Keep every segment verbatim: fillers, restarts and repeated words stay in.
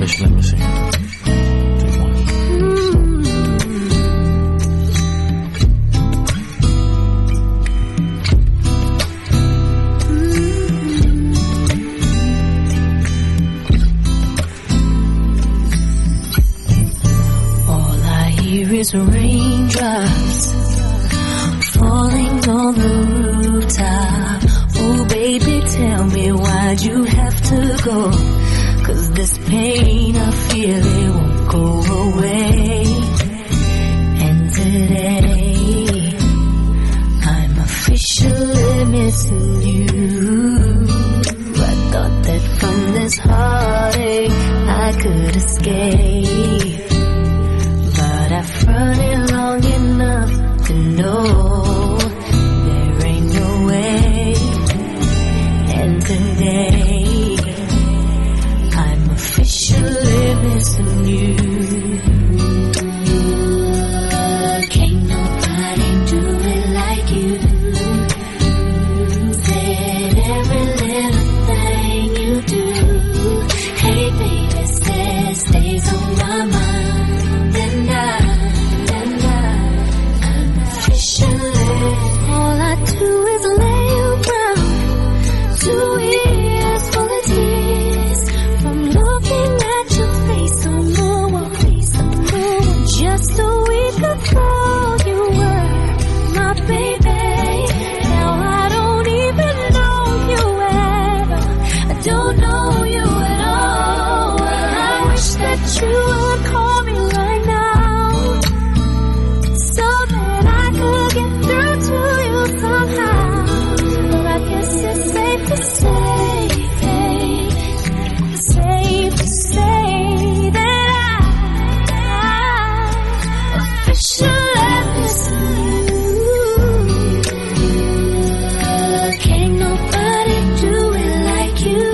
official, let me see. Take one. All I hear is raindrops falling on the rooftop. Oh baby, tell me why'd you have to go? Cause this pain I feel it won't go away. And today I'm officially missing you. I thought that from this heartache I could escape, but I've fronted long enough to know there ain't no way. And today I'm officially missing you. Can't nobody do it like you. Said every little thing you do. Hey baby, said stays on my mind. And I, and I, I'm officially. All I do is lay around. Two years full of tears from looking at your face on the wall. Just a week ago you were my baby. Now I don't even know you at all. I don't know you at all. I wish that you would call me right now, so that I could get through to you somehow. But I guess it's safe to say, safe to say that I officially miss you. Can't nobody do it like you.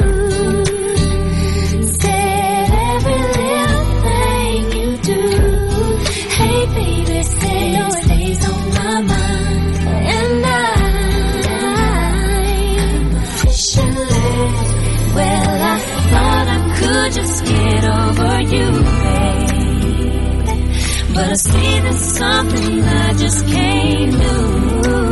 Said every little thing you do. Hey baby, say it stays on my mind. And I, I'm officially. Well, I thought I could just get over you, babe, but I see there's something I just can't do.